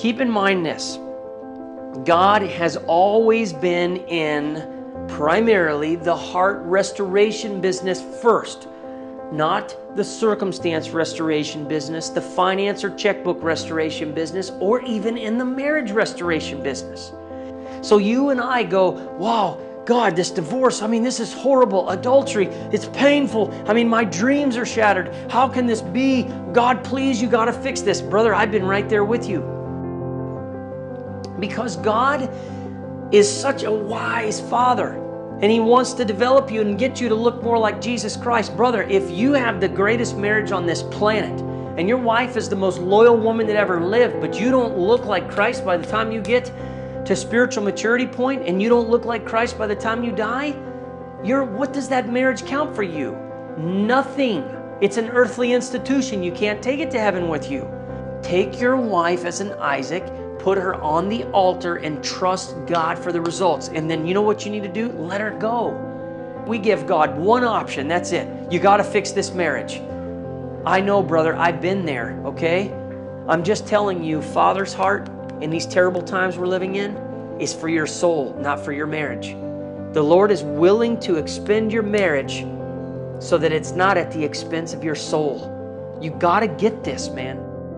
keep in mind this. God has always been in primarily the heart restoration business first, not the circumstance restoration business, the finance or checkbook restoration business, or even in the marriage restoration business. So you and I go, wow, God, this divorce, this is horrible. Adultery, it's painful. My dreams are shattered. How can this be? God, please, you got to fix this. Brother, I've been right there with you. Because God is such a wise Father, and He wants to develop you and get you to look more like Jesus Christ. Brother, if you have the greatest marriage on this planet, and your wife is the most loyal woman that ever lived, but you don't look like Christ by the time you get to spiritual maturity point, and you don't look like Christ by the time you die, what does that marriage count for you? Nothing. It's an earthly institution. You can't take it to heaven with you. Take your wife as an Isaac, put her on the altar, and trust God for the results. And then you know what you need to do? Let her go. We give God one option. That's it. You got to fix this marriage. I know, brother. I've been there, okay? I'm just telling you, Father's heart in these terrible times we're living in is for your soul, not for your marriage. The Lord is willing to expend your marriage so that it's not at the expense of your soul. You got to get this, man.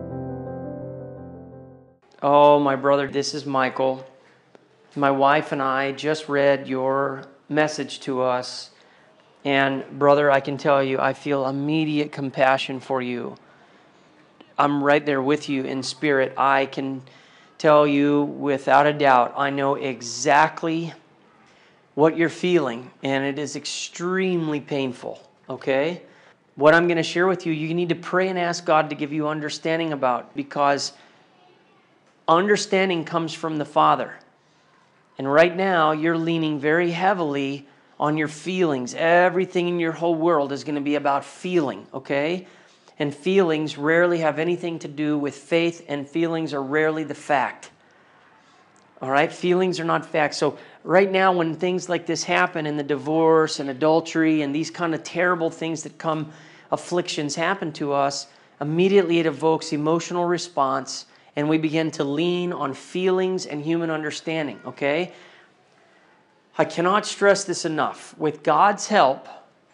Oh, my brother, this is Michael. My wife and I just read your message to us. And brother, I can tell you, I feel immediate compassion for you. I'm right there with you in spirit. I can tell you without a doubt, I know exactly what you're feeling, and it is extremely painful, okay? What I'm going to share with you, you need to pray and ask God to give you understanding about, because understanding comes from the Father. And right now, you're leaning very heavily on your feelings. Everything in your whole world is going to be about feeling, okay? And feelings rarely have anything to do with faith, and feelings are rarely the fact. All right? Feelings are not facts. So right now, when things like this happen, in the divorce and adultery and these kind of terrible things that come, afflictions happen to us, immediately it evokes emotional response, and we begin to lean on feelings and human understanding, okay? I cannot stress this enough. With God's help,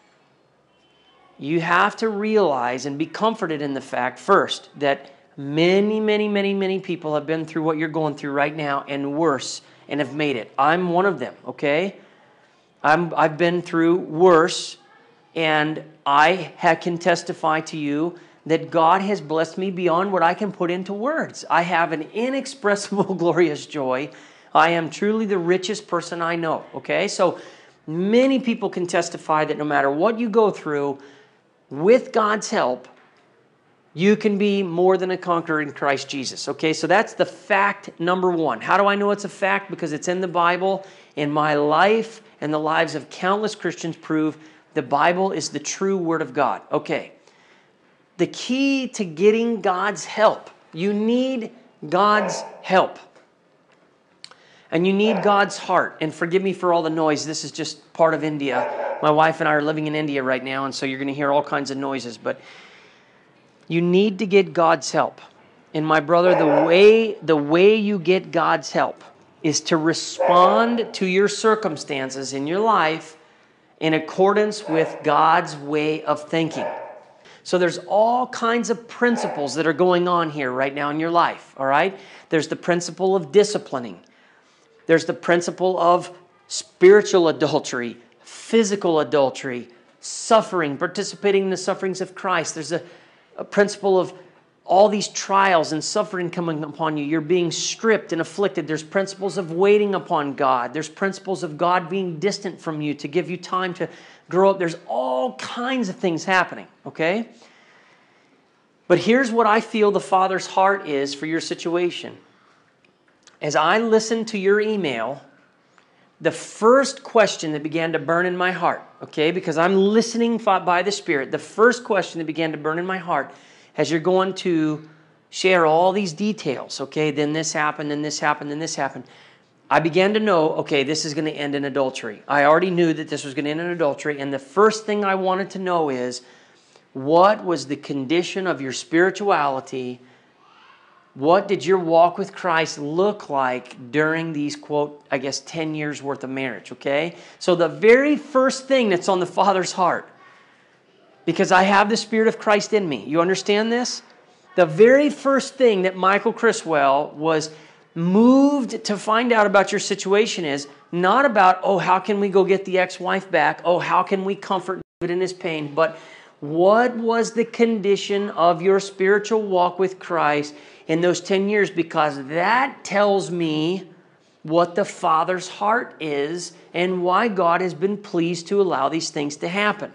you have to realize and be comforted in the fact, first, that many people have been through what you're going through right now and worse and have made it. I'm one of them, okay? I've been through worse, and I can testify to you that God has blessed me beyond what I can put into words. I have an inexpressible, glorious joy. I am truly the richest person I know, okay? So many people can testify that no matter what you go through, with God's help, you can be more than a conqueror in Christ Jesus, okay? So that's the fact number one. How do I know it's a fact? Because it's in the Bible, and my life and the lives of countless Christians prove the Bible is the true Word of God. Okay. The key to getting God's help, you need God's help. And you need God's heart. And forgive me for all the noise. This is just part of India. My wife and I are living in India right now, and so you're going to hear all kinds of noises. But you need to get God's help. And my brother, the way you get God's help is to respond to your circumstances in your life in accordance with God's way of thinking. So there's all kinds of principles that are going on here right now in your life, all right? There's the principle of disciplining. There's the principle of spiritual adultery, physical adultery, suffering, participating in the sufferings of Christ. There's a principle of all these trials and suffering coming upon you. You're being stripped and afflicted. There's principles of waiting upon God. There's principles of God being distant from you to give you time to grow up. There's all kinds of things happening, okay? But here's what I feel the Father's heart is for your situation. As I listened to your email, the first question that began to burn in my heart, okay, because I'm listening by the Spirit, the first question that began to burn in my heart as you're going to share all these details, okay, then this happened, then this happened, then this happened. I began to know, okay, this is going to end in adultery. I already knew that this was going to end in adultery, and the first thing I wanted to know is, what was the condition of your spirituality What did your walk with Christ look like during these, quote, 10 years worth of marriage, okay? So the very first thing that's on the Father's heart, because I have the Spirit of Christ in me. You understand this? The very first thing that Michael Criswell was moved to find out about your situation is not about, oh, how can we go get the ex-wife back? Oh, how can we comfort David in his pain? But what was the condition of your spiritual walk with Christ in those 10 years? Because that tells me what the Father's heart is and why God has been pleased to allow these things to happen.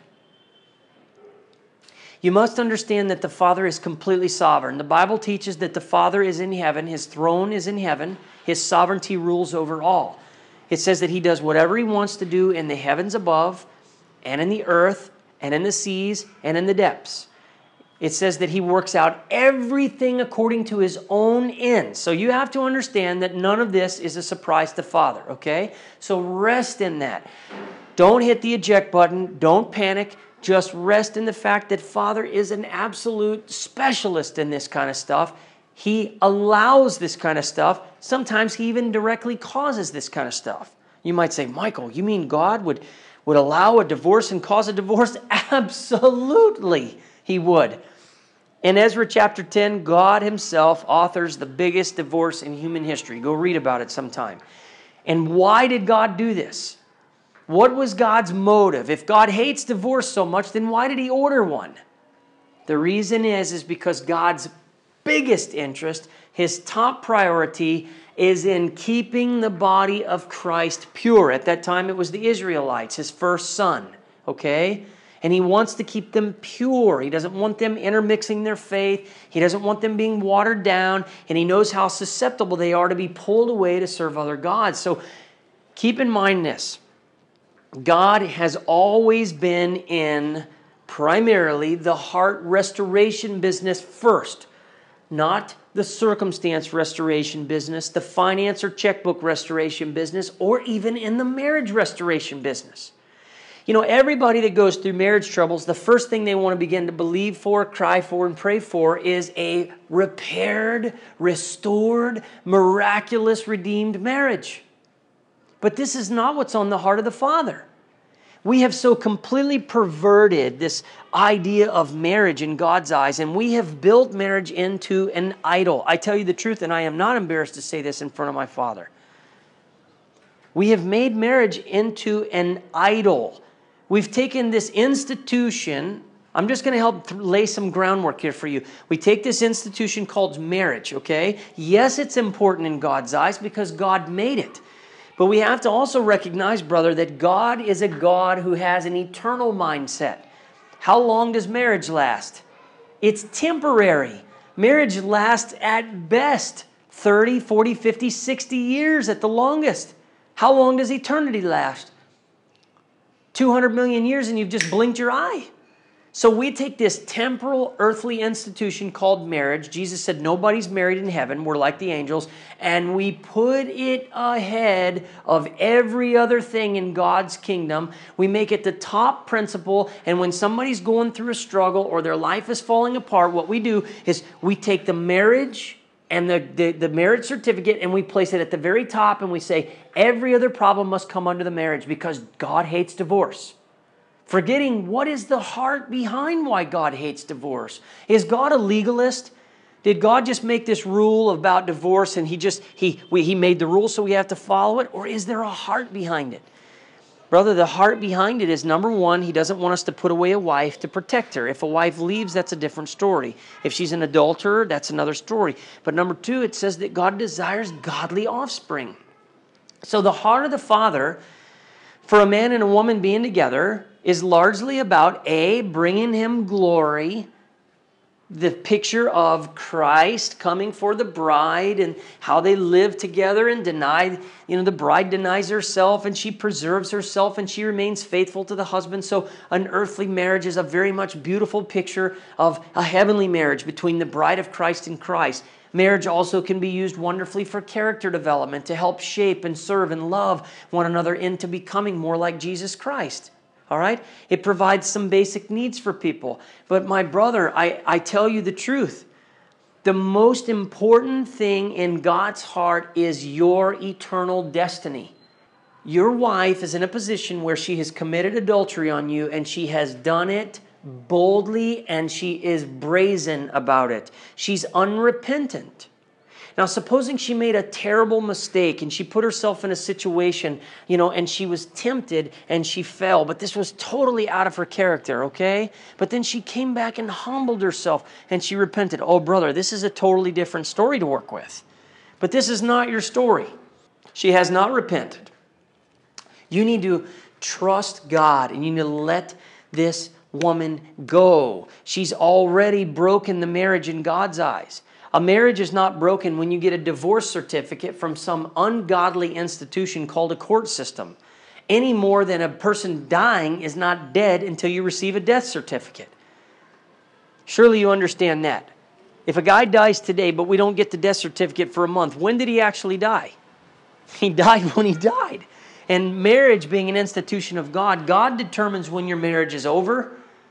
You must understand that the Father is completely sovereign. The Bible teaches that the Father is in heaven, His throne is in heaven, His sovereignty rules over all. It says that He does whatever He wants to do in the heavens above, and in the earth, and in the seas, and in the depths. It says that He works out everything according to His own ends. So you have to understand that none of this is a surprise to Father, okay? So rest in that. Don't hit the eject button. Don't panic. Just rest in the fact that Father is an absolute specialist in this kind of stuff. He allows this kind of stuff. Sometimes He even directly causes this kind of stuff. You might say, Michael, you mean God would allow a divorce and cause a divorce? Absolutely, He would. In Ezra chapter 10, God Himself authors the biggest divorce in human history. Go read about it sometime. And why did God do this? What was God's motive? If God hates divorce so much, then why did He order one? The reason is because God's biggest interest, His top priority, is in keeping the body of Christ pure. At that time, it was the Israelites, His first son, okay? And He wants to keep them pure. He doesn't want them intermixing their faith. He doesn't want them being watered down. And He knows how susceptible they are to be pulled away to serve other gods. So keep in mind this. God has always been in primarily the heart restoration business first, not the circumstance restoration business, the finance or checkbook restoration business, or even in the marriage restoration business. You know, everybody that goes through marriage troubles, the first thing they want to begin to believe for, cry for, and pray for is a repaired, restored, miraculous, redeemed marriage. But this is not what's on the heart of the Father. We have so completely perverted this idea of marriage in God's eyes, and we have built marriage into an idol. I tell you the truth, and I am not embarrassed to say this in front of my Father. We have made marriage into an idol. We've taken this institution. I'm just going to help lay some groundwork here for you. We take this institution called marriage, okay? Yes, it's important in God's eyes because God made it. But we have to also recognize, brother, that God is a God who has an eternal mindset. How long does marriage last? It's temporary. Marriage lasts at best 30, 40, 50, 60 years at the longest. How long does eternity last? 200 million years and you've just blinked your eye. So we take this temporal earthly institution called marriage. Jesus said nobody's married in heaven. We're like the angels. And we put it ahead of every other thing in God's kingdom. We make it the top principle. And when somebody's going through a struggle or their life is falling apart, what we do is we take the marriage and the marriage certificate and we place it at the very top and we say every other problem must come under the marriage because God hates divorce. Forgetting what is the heart behind why God hates divorce. Is God a legalist? Did God just make this rule about divorce and He made the rule so we have to follow it? Or is there a heart behind it? Brother, the heart behind it is, number one, He doesn't want us to put away a wife to protect her. If a wife leaves, that's a different story. If she's an adulterer, that's another story. But number two, it says that God desires godly offspring. So the heart of the Father for a man and a woman being together is largely about A, bringing Him glory, the picture of Christ coming for the bride and how they live together and the bride denies herself and she preserves herself and she remains faithful to the husband. So an earthly marriage is a very much beautiful picture of a heavenly marriage between the bride of Christ and Christ. Marriage also can be used wonderfully for character development to help shape and serve and love one another into becoming more like Jesus Christ. All right? It provides some basic needs for people. But my brother, I tell you the truth. The most important thing in God's heart is your eternal destiny. Your wife is in a position where she has committed adultery on you, and she has done it boldly, and she is brazen about it. She's unrepentant. Now, supposing she made a terrible mistake and she put herself in a situation, and she was tempted and she fell, but this was totally out of her character, okay? But then she came back and humbled herself and she repented. Oh, brother, this is a totally different story to work with. But this is not your story. She has not repented. You need to trust God, and you need to let this woman go. She's already broken the marriage in God's eyes. A marriage is not broken when you get a divorce certificate from some ungodly institution called a court system, any more than a person dying is not dead until you receive a death certificate. Surely you understand that. If a guy dies today, but we don't get the death certificate for a month, when did he actually die? He died when he died. And marriage being an institution of God, God determines when your marriage is over.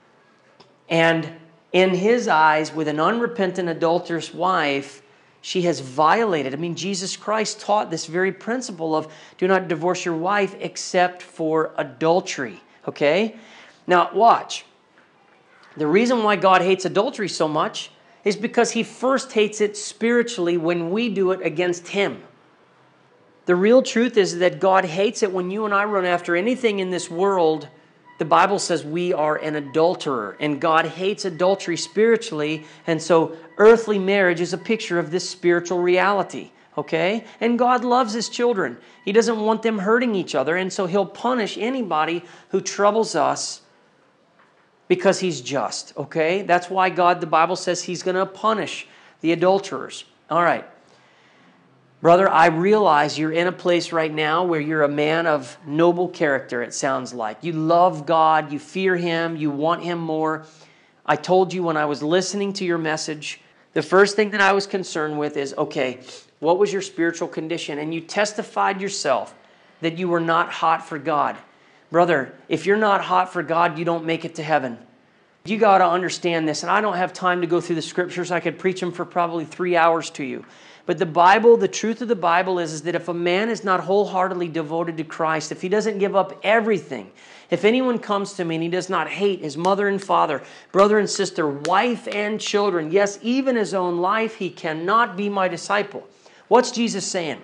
And in His eyes, with an unrepentant adulterous wife, she has violated. I mean, Jesus Christ taught this very principle of do not divorce your wife except for adultery. Okay? Now, watch. The reason why God hates adultery so much is because He first hates it spiritually when we do it against Him. The real truth is that God hates it when you and I run after anything in this world. The Bible says we are an adulterer, and God hates adultery spiritually, and so earthly marriage is a picture of this spiritual reality, okay? And God loves His children. He doesn't want them hurting each other, and so He'll punish anybody who troubles us because He's just, okay? That's why God, the Bible says He's going to punish the adulterers. All right. Brother, I realize you're in a place right now where you're a man of noble character, it sounds like. You love God, you fear Him, you want Him more. I told you when I was listening to your message, the first thing that I was concerned with is, okay, what was your spiritual condition? And you testified yourself that you were not hot for God. Brother, if you're not hot for God, you don't make it to heaven. You got to understand this, and I don't have time to go through the scriptures. I could preach them for probably 3 hours to you. But the Bible, the truth of the Bible is that if a man is not wholeheartedly devoted to Christ, if he doesn't give up everything, if anyone comes to me and he does not hate his mother and father, brother and sister, wife and children, yes, even his own life, he cannot be my disciple. What's Jesus saying?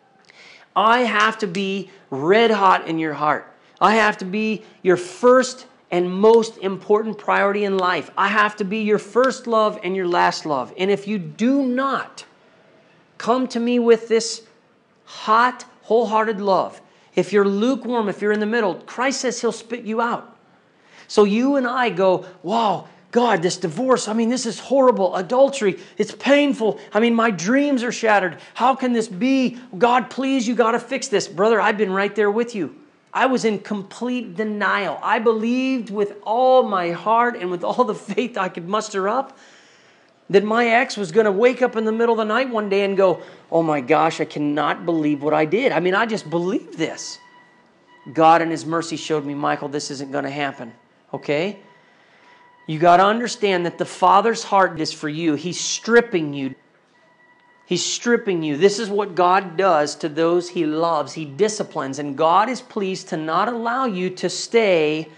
I have to be red hot in your heart. I have to be your first and most important priority in life. I have to be your first love and your last love. And if you do not come to me with this hot, wholehearted love, if you're lukewarm, if you're in the middle, Christ says He'll spit you out. So you and I go, wow, God, this divorce, I mean, this is horrible. Adultery, it's painful. I mean, my dreams are shattered. How can this be? God, please, you got to fix this. Brother, I've been right there with you. I was in complete denial. I believed with all my heart and with all the faith I could muster up that my ex was going to wake up in the middle of the night one day and go, oh my gosh, I cannot believe what I did. I mean, I just believed this. God in His mercy showed me, Michael, this isn't going to happen. Okay? You got to understand that the Father's heart is for you. He's stripping you. He's stripping you. This is what God does to those He loves. He disciplines. And God is pleased to not allow you to stay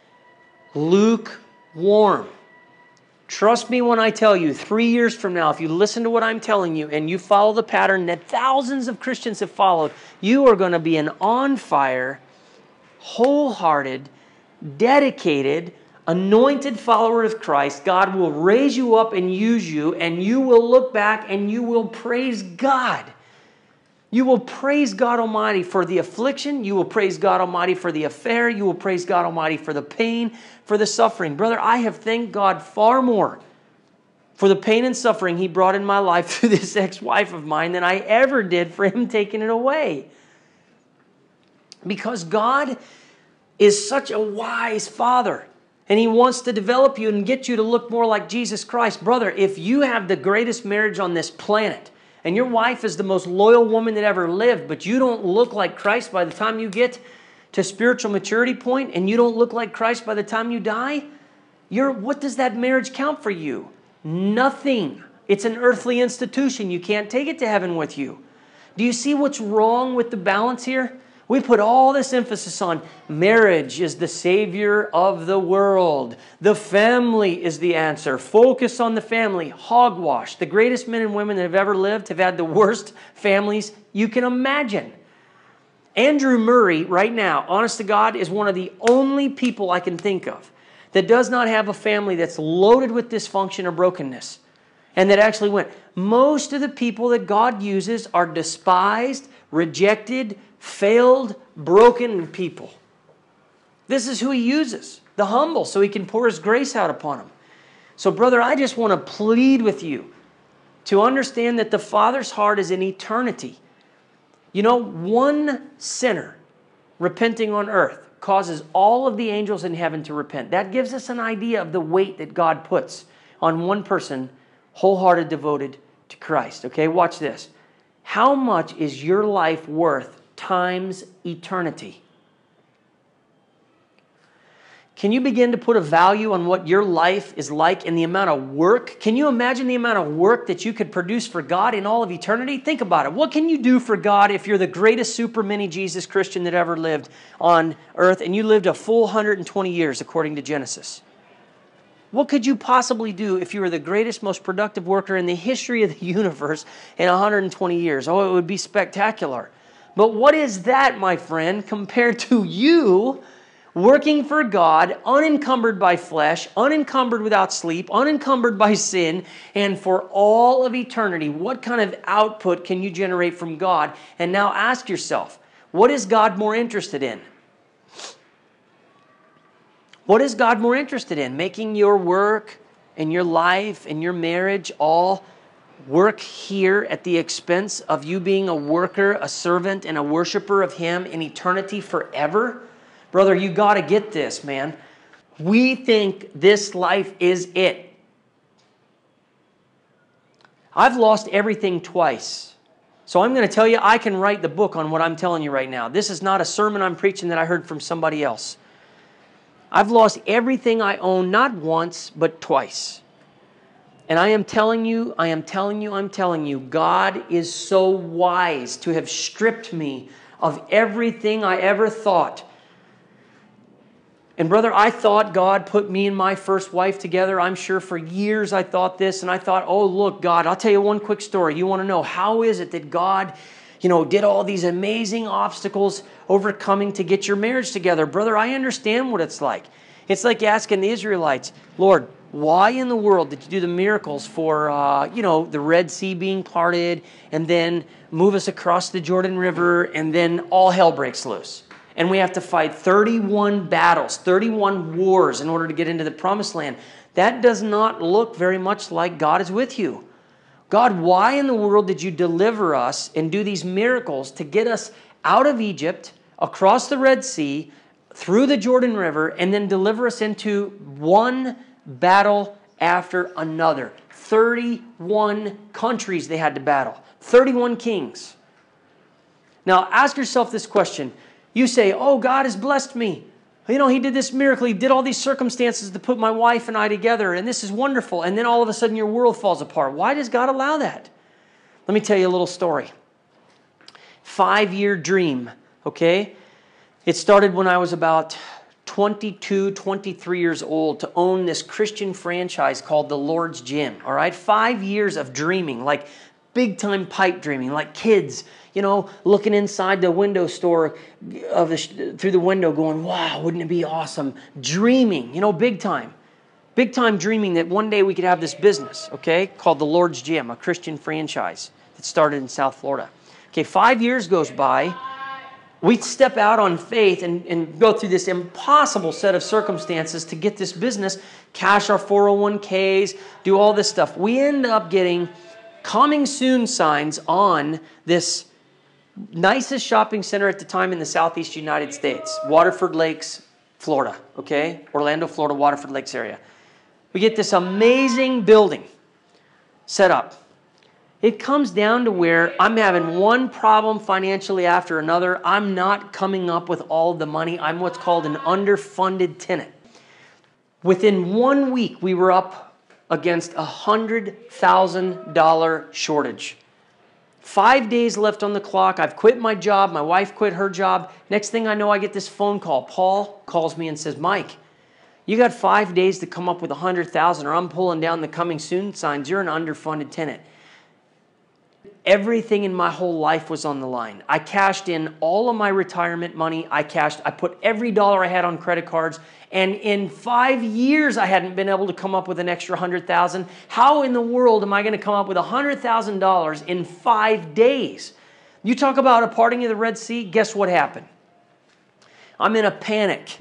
lukewarm. Trust me when I tell you, 3 years from now, if you listen to what I'm telling you and you follow the pattern that thousands of Christians have followed, you are going to be an on-fire, wholehearted, dedicated, anointed follower of Christ. God will raise you up and use you, and you will look back and you will praise God. You will praise God Almighty for the affliction. You will praise God Almighty for the affair. You will praise God Almighty for the pain, for the suffering. Brother, I have thanked God far more for the pain and suffering He brought in my life through this ex-wife of mine than I ever did for Him taking it away. Because God is such a wise Father, and He wants to develop you and get you to look more like Jesus Christ. Brother, if you have the greatest marriage on this planet, and your wife is the most loyal woman that ever lived, but you don't look like Christ by the time you get to spiritual maturity point, and you don't look like Christ by the time you die, what does that marriage count for you? Nothing. It's an earthly institution. You can't take it to heaven with you. Do you see what's wrong with the balance here? We put all this emphasis on marriage is the savior of the world. The family is the answer. Focus on the family. Hogwash. The greatest men and women that have ever lived have had the worst families you can imagine. Andrew Murray, right now, honest to God, is one of the only people I can think of that does not have a family that's loaded with dysfunction or brokenness. And that actually went. Most of the people that God uses are despised, rejected, failed, broken people. This is who He uses, the humble, so He can pour His grace out upon them. So, brother, I just want to plead with you to understand that the Father's heart is in eternity. You know, one sinner repenting on earth causes all of the angels in heaven to repent. That gives us an idea of the weight that God puts on one person, wholehearted, devoted to Christ. Okay, watch this. How much is your life worth times eternity? Can you begin to put a value on what your life is like and the amount of work? Can you imagine the amount of work that you could produce for God in all of eternity? Think about it. What can you do for God if you're the greatest super mini Jesus Christian that ever lived on earth and you lived a full 120 years according to Genesis? What could you possibly do if you were the greatest, most productive worker in the history of the universe in 120 years? Oh, it would be spectacular. But what is that, my friend, compared to you working for God, unencumbered by flesh, unencumbered without sleep, unencumbered by sin, and for all of eternity? What kind of output can you generate from God? And now ask yourself, what is God more interested in? What is God more interested in? Making your work and your life and your marriage all work here at the expense of you being a worker, a servant, and a worshiper of Him in eternity forever? Brother, you got to get this, man. We think this life is it. I've lost everything twice. So I'm going to tell you, I can write the book on what I'm telling you right now. This is not a sermon I'm preaching that I heard from somebody else. I've lost everything I own, not once, but twice. And I am telling you, God is so wise to have stripped me of everything I ever thought. And brother, I thought God put me and my first wife together. I'm sure for years I thought this, and I thought, oh, look, God, I'll tell you one quick story. You want to know, how is it that God, did all these amazing obstacles overcoming to get your marriage together? Brother, I understand what it's like. It's like asking the Israelites, Lord, why in the world did you do the miracles for, the Red Sea being parted, and then move us across the Jordan River, and then all hell breaks loose? And we have to fight 31 battles, 31 wars in order to get into the promised land. That does not look very much like God is with you. God, why in the world did you deliver us and do these miracles to get us out of Egypt, across the Red Sea, through the Jordan River, and then deliver us into one battle after another? 31 countries they had to battle, 31 kings. Now ask yourself this question. You say, oh, God has blessed me. He did this miracle. He did all these circumstances to put my wife and I together, and this is wonderful. And then all of a sudden your world falls apart. Why does God allow that? Let me tell you a little story. 5-year dream, okay? It started when I was about 22, 23 years old to own this Christian franchise called the Lord's Gym, all right? 5 years of dreaming, like big-time pipe dreaming, like kids, looking inside the window store through the window going, wow, wouldn't it be awesome? Dreaming, big time dreaming that one day we could have this business, okay, called the Lord's Gym, a Christian franchise that started in South Florida. Okay, 5 years goes by. We step out on faith and go through this impossible set of circumstances to get this business, cash our 401ks, do all this stuff. We end up getting coming soon signs on this nicest shopping center at the time in the southeast United States, Waterford Lakes, Florida, okay? Orlando, Florida, Waterford Lakes area. We get this amazing building set up. It comes down to where I'm having one problem financially after another. I'm not coming up with all of the money. I'm what's called an underfunded tenant. Within 1 week, we were up against a $100,000 shortage. 5 days left on the clock. I've quit my job. My wife quit her job. Next thing I know, I get this phone call. Paul calls me and says, Mike, you got 5 days to come up with $100,000 or I'm pulling down the coming soon signs. You're an underfunded tenant. Everything in my whole life was on the line. I cashed in all of my retirement money. I put every dollar I had on credit cards. And in 5 years, I hadn't been able to come up with an extra $100,000. How in the world am I going to come up with $100,000 in 5 days? You talk about a parting of the Red Sea. Guess what happened? I'm in a panic.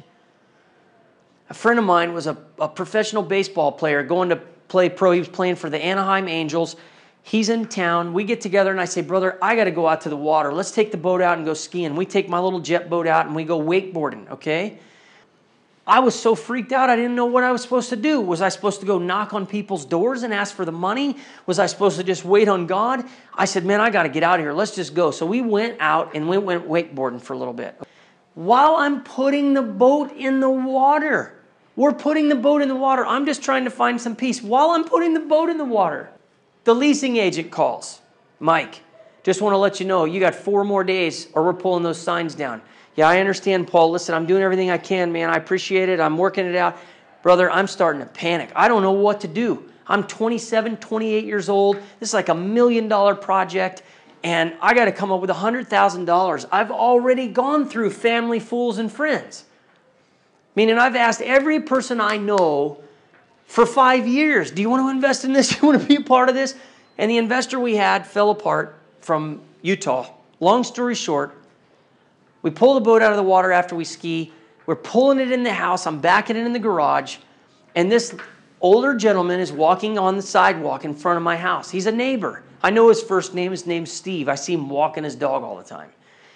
A friend of mine was a professional baseball player going to play pro. He was playing for the Anaheim Angels. He's in town. We get together and I say, brother, I got to go out to the water. Let's take the boat out and go skiing. We take my little jet boat out and we go wakeboarding, okay? I was so freaked out, I didn't know what I was supposed to do. Was I supposed to go knock on people's doors and ask for the money? Was I supposed to just wait on God? I said, man, I got to get out of here. Let's just go. So we went out and we went wakeboarding for a little bit. While I'm putting the boat in the water, we're putting the boat in the water. I'm just trying to find some peace. While I'm putting the boat in the water, the leasing agent calls. Mike, just want to let you know, you got 4 more days or we're pulling those signs down. Yeah, I understand, Paul. Listen, I'm doing everything I can, man. I appreciate it. I'm working it out. Brother, I'm starting to panic. I don't know what to do. I'm 27, 28 years old. This is like $1 million project, and I got to come up with $100,000. I've already gone through family, fools, and friends. Meaning I've asked every person I know for 5 years, do you want to invest in this? Do you want to be a part of this? And the investor we had fell apart from Utah. Long story short, we pull the boat out of the water after we ski. We're pulling it in the house. I'm backing it in the garage. And this older gentleman is walking on the sidewalk in front of my house. He's a neighbor. I know his first name. His name's Steve. I see him walking his dog all the time.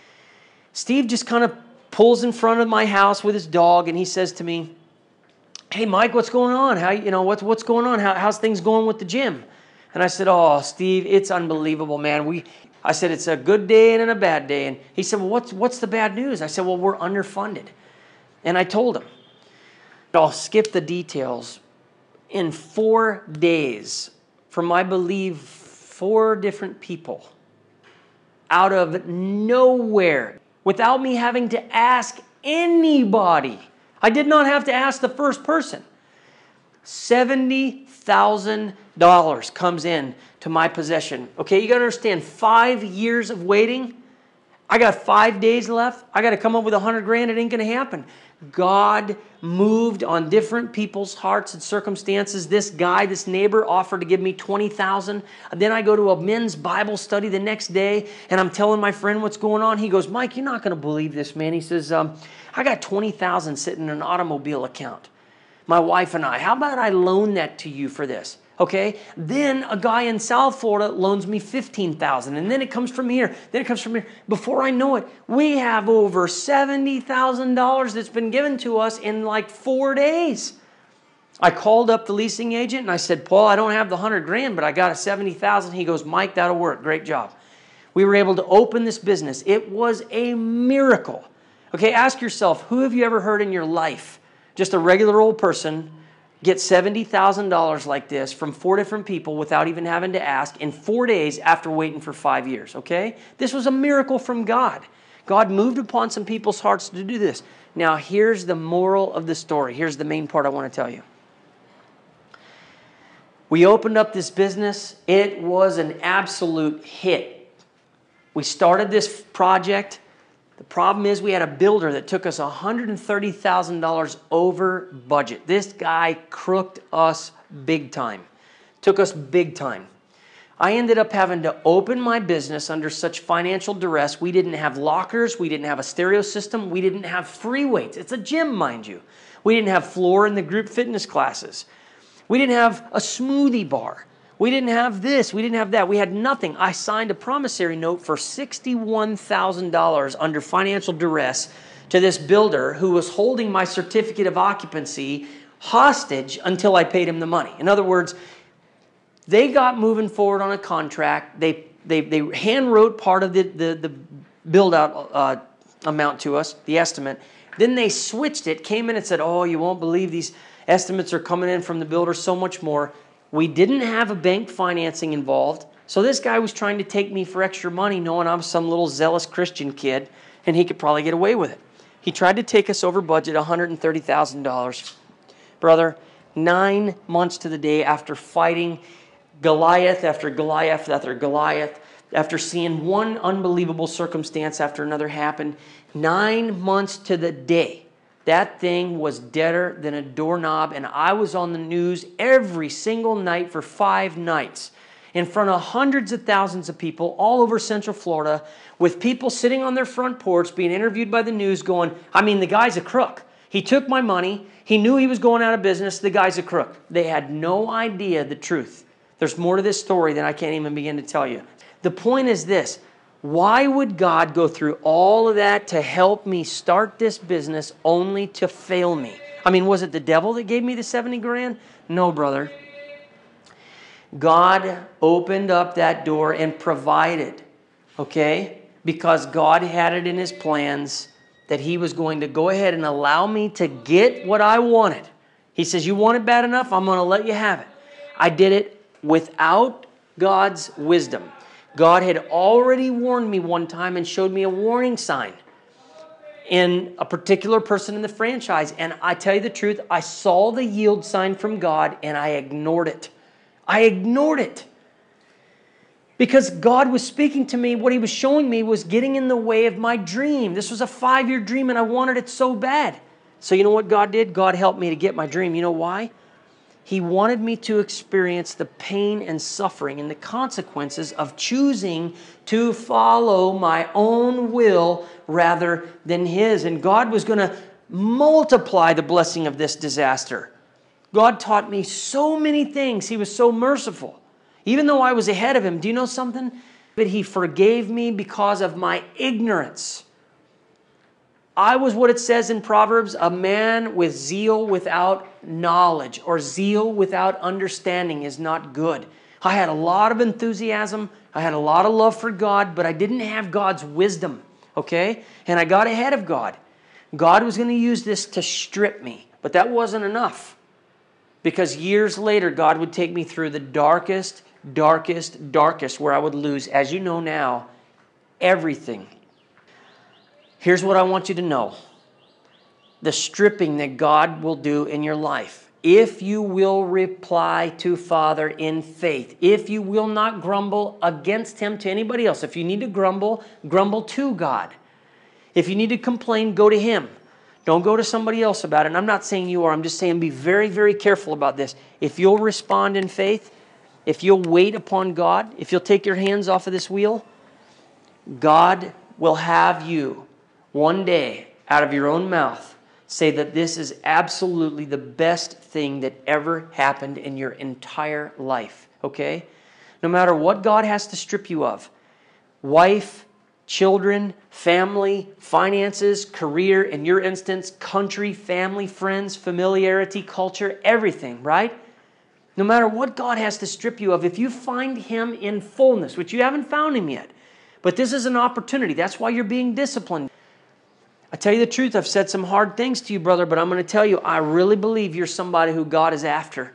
Steve just kind of pulls in front of my house with his dog, and he says to me, hey, Mike, what's going on? What's going on? How's things going with the gym? And I said, oh, Steve, it's unbelievable, man. I said, it's a good day and a bad day. And he said, well, what's the bad news? I said, well, we're underfunded. And I told him, I'll skip the details. In 4 days, from I believe 4 different people, out of nowhere, without me having to ask anybody, I did not have to ask the first person, $70,000 comes in to my possession. Okay, you got to understand, 5 years of waiting. I got 5 days left. I got to come up with $100,000. It ain't going to happen. God moved on different people's hearts and circumstances. This guy, this neighbor, offered to give me $20,000. Then I go to a men's Bible study the next day, and I'm telling my friend what's going on. He goes, Mike, you're not going to believe this, man. He says, I got $20,000 sitting in an automobile account. My wife and I, how about I loan that to you for this? Okay, then a guy in South Florida loans me $15,000, and then it comes from here. Then it comes from here. Before I know it, we have over $70,000 that's been given to us in like 4 days. I called up the leasing agent and I said, Paul, I don't have the $100,000, but I got a $70,000. He goes, Mike, that'll work. Great job. We were able to open this business. It was a miracle. Okay, ask yourself, who have you ever heard in your life, just a regular old person, get $70,000 like this from 4 different people without even having to ask in 4 days after waiting for 5 years, okay? This was a miracle from God. God moved upon some people's hearts to do this. Now, here's the moral of the story. Here's the main part I want to tell you. We opened up this business. It was an absolute hit. We started this project. The problem is we had a builder that took us $130,000 over budget. This guy crooked us big time. Took us big time. I ended up having to open my business under such financial duress. We didn't have lockers. We didn't have a stereo system. We didn't have free weights. It's a gym, mind you. We didn't have floor in the group fitness classes. We didn't have a smoothie bar. We didn't have this. We didn't have that. We had nothing. I signed a promissory note for $61,000 under financial duress to this builder who was holding my certificate of occupancy hostage until I paid him the money. In other words, they got moving forward on a contract. They hand wrote part of the build out amount to us, the estimate. Then they switched it, came in and said, oh, you won't believe these estimates are coming in from the builder so much more. We didn't have a bank financing involved. So this guy was trying to take me for extra money, knowing I'm some little zealous Christian kid, and he could probably get away with it. He tried to take us over budget, $130,000. Brother, 9 months to the day after fighting Goliath after Goliath after Goliath, after seeing one unbelievable circumstance after another happen, 9 months to the day, that thing was deader than a doorknob, and I was on the news every single night for 5 nights in front of hundreds of thousands of people all over Central Florida, with people sitting on their front porch being interviewed by the news going, the guy's a crook. He took my money. He knew he was going out of business. The guy's a crook. They had no idea the truth. There's more to this story than I can't even begin to tell you. The point is this. Why would God go through all of that to help me start this business only to fail me? Was it the devil that gave me the 70 grand? No, brother. God opened up that door and provided, okay? Because God had it in His plans that He was going to go ahead and allow me to get what I wanted. He says, you want it bad enough? I'm going to let you have it. I did it without God's wisdom. God had already warned me one time and showed me a warning sign in a particular person in the franchise. And I tell you the truth, I saw the yield sign from God and I ignored it. I ignored it. Because God was speaking to me. What He was showing me was getting in the way of my dream. This was a 5-year dream and I wanted it so bad. So you know what God did? God helped me to get my dream. You know why? He wanted me to experience the pain and suffering and the consequences of choosing to follow my own will rather than His. And God was going to multiply the blessing of this disaster. God taught me so many things. He was so merciful. Even though I was ahead of Him, do you know something? But He forgave me because of my ignorance. I was what it says in Proverbs, a man with zeal without knowledge or zeal without understanding is not good. I had a lot of enthusiasm. I had a lot of love for God, but I didn't have God's wisdom, okay? And I got ahead of God. God was going to use this to strip me, but that wasn't enough. Because years later, God would take me through the darkest where I would lose, as you know now, everything. Here's what I want you to know. The stripping that God will do in your life. If you will reply to Father in faith. If you will not grumble against Him to anybody else. If you need to grumble, grumble to God. If you need to complain, go to Him. Don't go to somebody else about it. And I'm not saying you are. I'm just saying be very, very careful about this. If you'll respond in faith, if you'll wait upon God, if you'll take your hands off of this wheel, God will have you one day out of your own mouth say that this is absolutely the best thing that ever happened in your entire life. Okay? No matter what God has to strip you of, wife, children, family, finances, career, in your instance, country, family, friends, familiarity, culture, everything, right? No matter what God has to strip you of, if you find Him in fullness, which you haven't found Him yet, but this is an opportunity. That's why you're being disciplined. I tell you the truth, I've said some hard things to you, brother, but I'm going to tell you, I really believe you're somebody who God is after.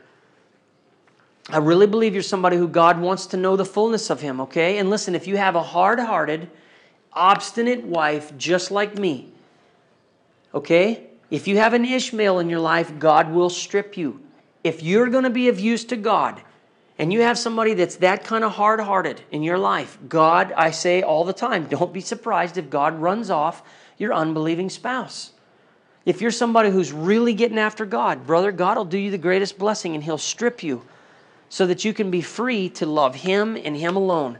I really believe you're somebody who God wants to know the fullness of Him, okay? And listen, if you have a hard-hearted, obstinate wife just like me, okay? If you have an Ishmael in your life, God will strip you. If you're going to be of use to God, and you have somebody that's that kind of hard-hearted in your life, God, I say all the time, don't be surprised if God runs off your unbelieving spouse. If you're somebody who's really getting after God, brother, God will do you the greatest blessing and He'll strip you so that you can be free to love Him and Him alone.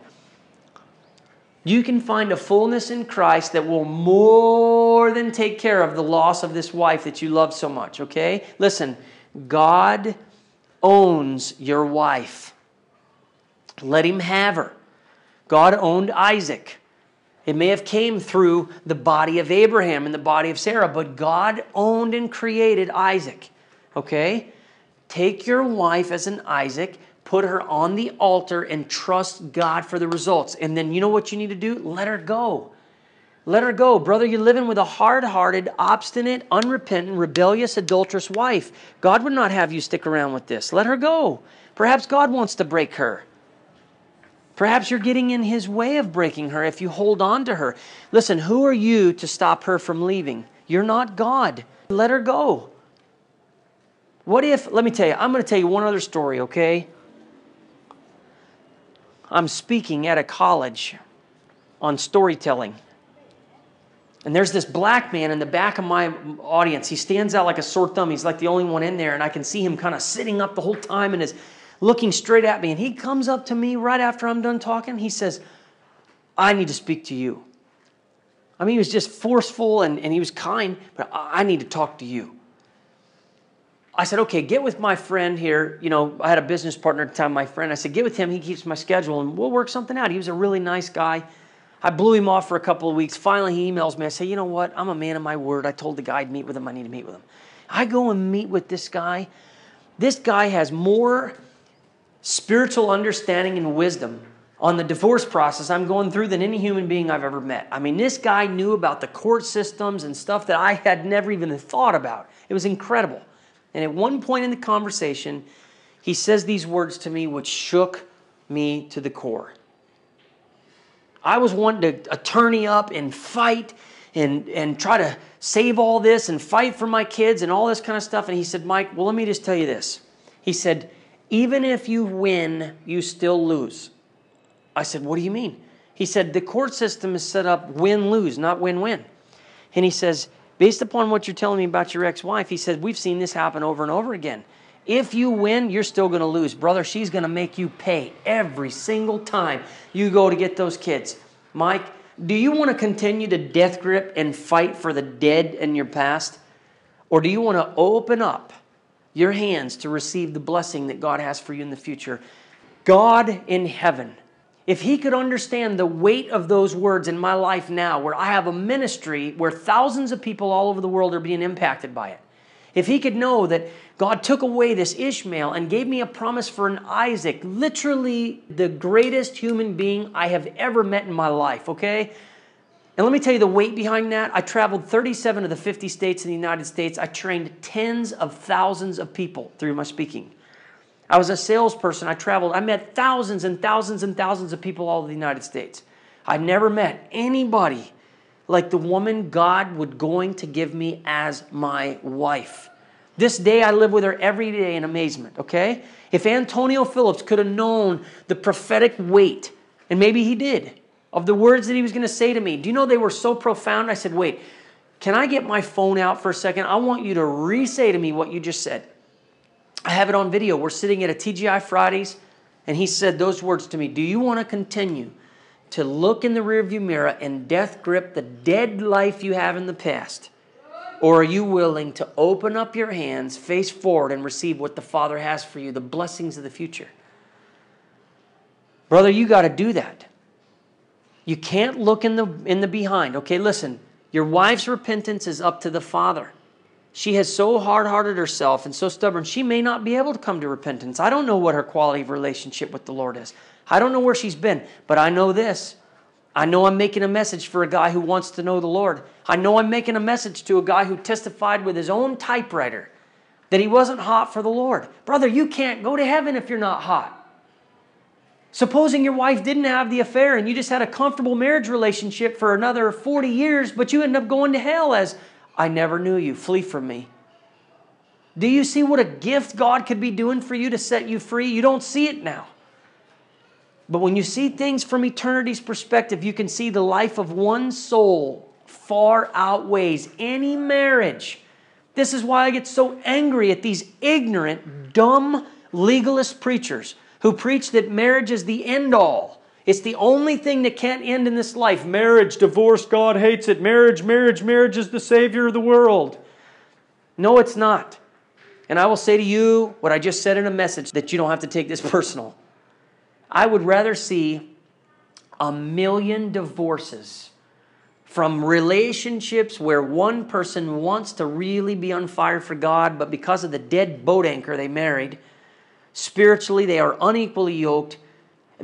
You can find a fullness in Christ that will more than take care of the loss of this wife that you love so much, okay? Listen, God owns your wife. Let Him have her. God owned Isaac. It may have came through the body of Abraham and the body of Sarah, but God owned and created Isaac. Okay? Take your wife as an Isaac, put her on the altar, and trust God for the results. And then you know what you need to do? Let her go. Let her go. Brother, you're living with a hard-hearted, obstinate, unrepentant, rebellious, adulterous wife. God would not have you stick around with this. Let her go. Perhaps God wants to break her. Perhaps you're getting in His way of breaking her if you hold on to her. Listen, who are you to stop her from leaving? You're not God. Let her go. What if, let me tell you, I'm going to tell you one other story, okay? I'm speaking at a college on storytelling. And there's this black man in the back of my audience. He stands out like a sore thumb. He's like the only one in there. And I can see him kind of sitting up the whole time and is looking straight at me. And he comes up to me right after I'm done talking. He says, I need to speak to you. I mean, he was just forceful and he was kind, but I need to talk to you. I said, okay, get with my friend here. You know, I had a business partner at the time, my friend. I said, get with him. He keeps my schedule and we'll work something out. He was a really nice guy. I blew him off for a couple of weeks. Finally, he emails me. I say, you know what? I'm a man of my word. I told the guy I'd meet with him. I need to meet with him. I go and meet with this guy. This guy has more spiritual understanding and wisdom on the divorce process I'm going through than any human being I've ever met. I mean, this guy knew about the court systems and stuff that I had never even thought about. It was incredible. And at one point in the conversation, he says these words to me which shook me to the core. I was wanting to attorney up and fight and try to save all this and fight for my kids and all this kind of stuff. And he said, Mike, well, let me just tell you this. He said, even if you win, you still lose. I said, what do you mean? He said, the court system is set up win-lose, not win-win. And he says, based upon what you're telling me about your ex-wife, he said, we've seen this happen over and over again. If you win, you're still going to lose. Brother, she's going to make you pay every single time you go to get those kids. Mike, do you want to continue to death grip and fight for the dead in your past? Or do you want to open up your hands to receive the blessing that God has for you in the future? God in heaven, if He could understand the weight of those words in my life now, where I have a ministry where thousands of people all over the world are being impacted by it, if He could know that God took away this Ishmael and gave me a promise for an Isaac, literally the greatest human being I have ever met in my life, okay? And let me tell you the weight behind that. I traveled 37 of the 50 states in the United States. I trained tens of thousands of people through my speaking. I was a salesperson. I traveled. I met thousands and thousands and thousands of people all over the United States. I never met anybody like the woman God was going to give me as my wife. This day I live with her every day in amazement, okay? If Antonio Phillips could have known the prophetic weight, and maybe he did, of the words that he was going to say to me, do you know they were so profound? I said, wait, can I get my phone out for a second? I want you to re-say to me what you just said. I have it on video. We're sitting at a TGI Fridays, and he said those words to me. Do you want to continue to look in the rearview mirror and death grip the dead life you have in the past? Or are you willing to open up your hands, face forward, and receive what the Father has for you, the blessings of the future? Brother, you got to do that. You can't look in the behind. Okay, listen, your wife's repentance is up to the Father. She has so hard-hearted herself and so stubborn, she may not be able to come to repentance. I don't know what her quality of relationship with the Lord is. I don't know where she's been, but I know this. I know I'm making a message for a guy who wants to know the Lord. I know I'm making a message to a guy who testified with his own typewriter that he wasn't hot for the Lord. Brother, you can't go to heaven if you're not hot. Supposing your wife didn't have the affair and you just had a comfortable marriage relationship for another 40 years, but you end up going to hell as, I never knew you, flee from me. Do you see what a gift God could be doing for you to set you free? You don't see it now. But when you see things from eternity's perspective, you can see the life of one soul far outweighs any marriage. This is why I get so angry at these ignorant, dumb, legalist preachers who preach that marriage is the end all. It's the only thing that can't end in this life. Marriage, divorce, God hates it. Marriage is the Savior of the world. No, it's not. And I will say to you what I just said in a message, that you don't have to take this personal. I would rather see 1 million divorces from relationships where one person wants to really be on fire for God, but because of the dead boat anchor they married, spiritually they are unequally yoked.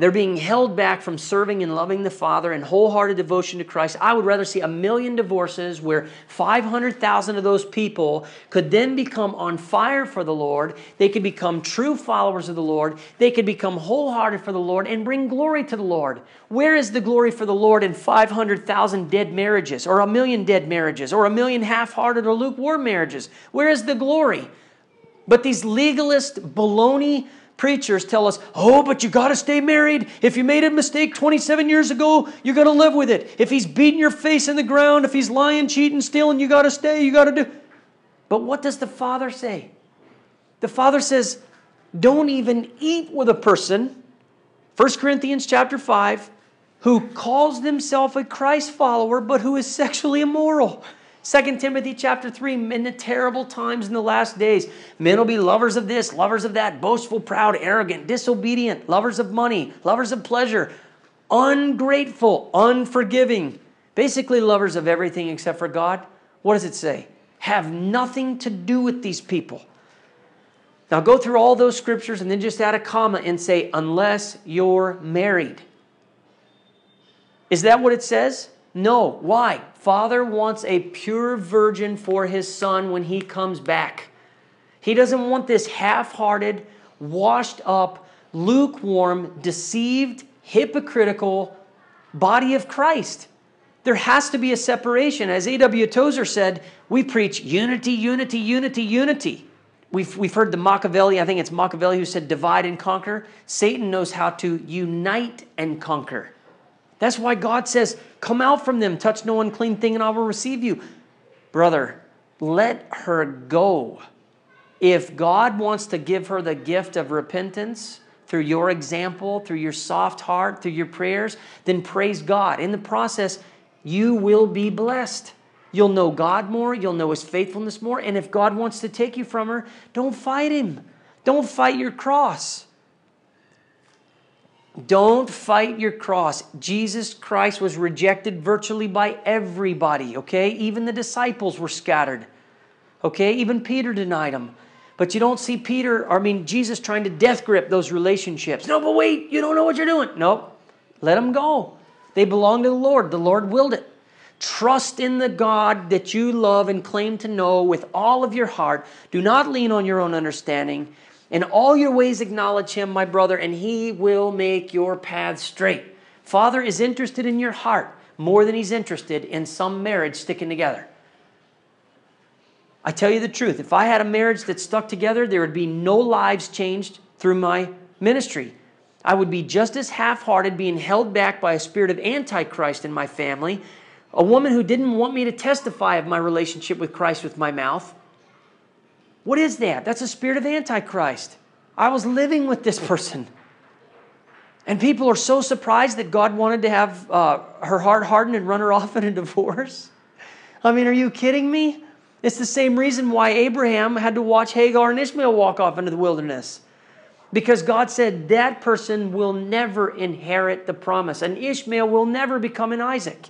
They're being held back from serving and loving the Father in wholehearted devotion to Christ. I would rather see 1 million divorces where 500,000 of those people could then become on fire for the Lord. They could become true followers of the Lord. They could become wholehearted for the Lord and bring glory to the Lord. Where is the glory for the Lord in 500,000 dead marriages, or 1 million dead marriages, or 1 million half-hearted or lukewarm marriages? Where is the glory? But these legalist baloney preachers tell us, oh, but you got to stay married. If you made a mistake 27 years ago, you got to live with it. If he's beating your face in the ground, if he's lying, cheating, stealing, you got to stay, you got to do. But what does the Father say? The Father says, don't even eat with a person, 1 Corinthians chapter 5, who calls himself a Christ follower, but who is sexually immoral. 2 Timothy chapter 3, in the terrible times in the last days, men will be lovers of this, lovers of that, boastful, proud, arrogant, disobedient, lovers of money, lovers of pleasure, ungrateful, unforgiving, basically lovers of everything except for God. What does it say? Have nothing to do with these people. Now go through all those scriptures and then just add a comma and say, unless you're married. Is that what it says? No. Why? Father wants a pure virgin for his son when he comes back. He doesn't want this half-hearted, washed up, lukewarm, deceived, hypocritical body of Christ. There has to be a separation. As A.W. Tozer said, we preach unity, unity, unity, unity. We've heard the Machiavelli, I think it's Machiavelli who said divide and conquer. Satan knows how to unite and conquer. That's why God says, come out from them, touch no unclean thing, and I will receive you. Brother, let her go. If God wants to give her the gift of repentance through your example, through your soft heart, through your prayers, then praise God. In the process, you will be blessed. You'll know God more. You'll know His faithfulness more. And if God wants to take you from her, don't fight Him. Don't fight your cross. Don't fight your cross. Jesus Christ was rejected virtually by everybody, okay? Even the disciples were scattered, okay? Even Peter denied Him. But you don't see Jesus trying to death grip those relationships. No, but wait, you don't know what you're doing. Nope. Let them go. They belong to the Lord. The Lord willed it. Trust in the God that you love and claim to know with all of your heart. Do not lean on your own understanding. In all your ways acknowledge Him, my brother, and He will make your path straight. Father is interested in your heart more than He's interested in some marriage sticking together. I tell you the truth. If I had a marriage that stuck together, there would be no lives changed through my ministry. I would be just as half-hearted, being held back by a spirit of Antichrist in my family. A woman who didn't want me to testify of my relationship with Christ with my mouth. What is that? That's a spirit of Antichrist. I was living with this person. And people are so surprised that God wanted to have her heart hardened and run her off in a divorce. I mean, are you kidding me? It's the same reason why Abraham had to watch Hagar and Ishmael walk off into the wilderness. Because God said that person will never inherit the promise. And Ishmael will never become an Isaac.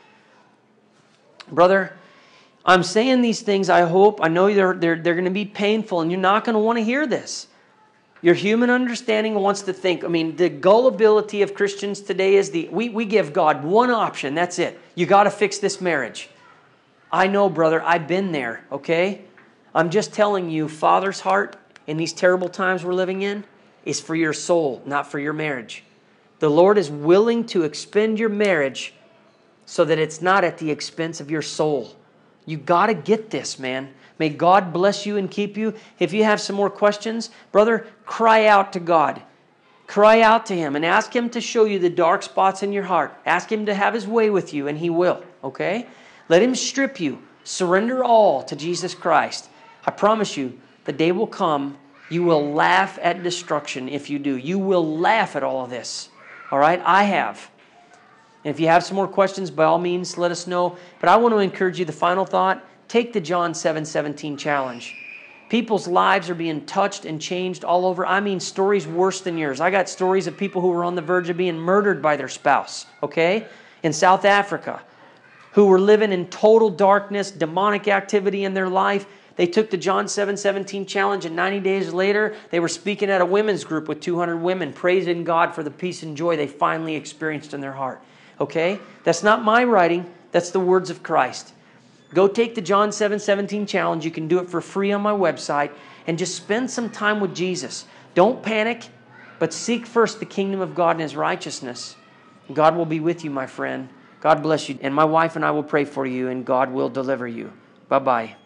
Brother, I'm saying these things, I know they're going to be painful, and you're not going to want to hear this. Your human understanding wants to think, the gullibility of Christians today is we give God one option, that's it. You got to fix this marriage. I know, brother, I've been there, okay? I'm just telling you, Father's heart in these terrible times we're living in is for your soul, not for your marriage. The Lord is willing to expend your marriage so that it's not at the expense of your soul. You got to get this, man. May God bless you and keep you. If you have some more questions, brother, cry out to God. Cry out to Him and ask Him to show you the dark spots in your heart. Ask Him to have His way with you, and He will, okay? Let Him strip you. Surrender all to Jesus Christ. I promise you, the day will come, you will laugh at destruction if you do. You will laugh at all of this, all right? I have. And if you have some more questions, by all means, let us know. But I want to encourage you, the final thought, take the John 7:17 challenge. People's lives are being touched and changed all over. Stories worse than yours. I got stories of people who were on the verge of being murdered by their spouse, okay, in South Africa, who were living in total darkness, demonic activity in their life. They took the John 7:17 challenge, and 90 days later, they were speaking at a women's group with 200 women, praising God for the peace and joy they finally experienced in their heart. Okay? That's not my writing. That's the words of Christ. Go take the John 7:17 challenge. You can do it for free on my website, and just spend some time with Jesus. Don't panic, but seek first the kingdom of God and His righteousness. God will be with you, my friend. God bless you. And my wife and I will pray for you, and God will deliver you. Bye-bye.